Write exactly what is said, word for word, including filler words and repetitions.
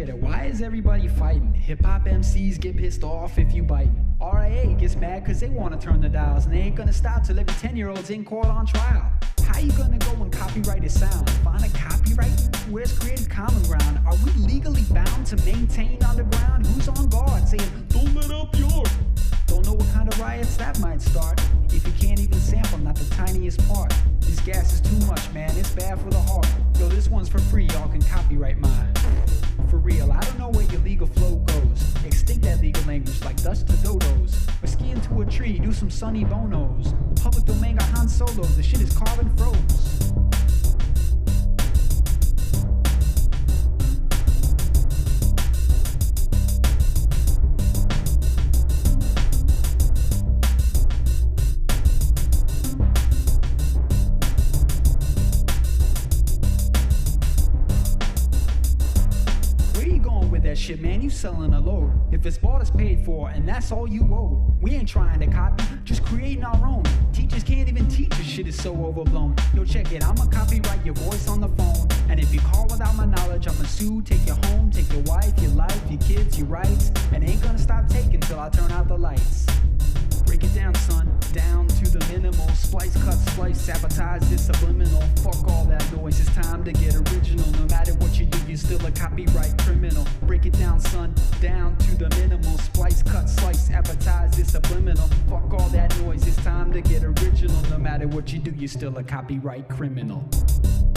get it. Why is everybody fighting? Hip-hop M Cs get pissed off if you bite. R I A gets mad cause they wanna turn the dials, and they ain't gonna stop till every ten-year-old's in court on trial. How you gonna go and copyright a sound? Find a copyright? Where's creative common ground? Are we legally bound to maintain underground? Who's on guard saying, don't let up your... Don't know what kind of riots that might start if you can't even sample, not the tiniest part. This gas is too much, man, it's bad for the heart. Yo, this one's for free, y'all can copyright mine. For real, I don't know where your legal flow goes. Extinct that legal language like dust to dodos. Or ski into a tree, do some sunny bonos. The public domain got Han Solo, the shit is carbon froze. Shit, man, you selling a load. If it's bought, it's paid for, and that's all you owed. We ain't trying to copy, just creating our own. Teachers can't even teach, this shit is so overblown. Yo, check it, I'ma copyright your voice on the phone. And if you call without my knowledge, I'ma sue, take you home, take your wife, your life, your kids, your rights. And ain't gonna stop taking till I turn out the lights. Break it down, son, down to the minimal. Splice, cut, splice, sabotage, this subliminal. Fuck all that noise, it's time to get original. No matter what you do, you're still a copyright criminal. Break it down, son, down to the minimal. Splice, cut, slice, sabotage, this subliminal. Fuck all that noise, it's time to get original. No matter what you do, you're still a copyright criminal.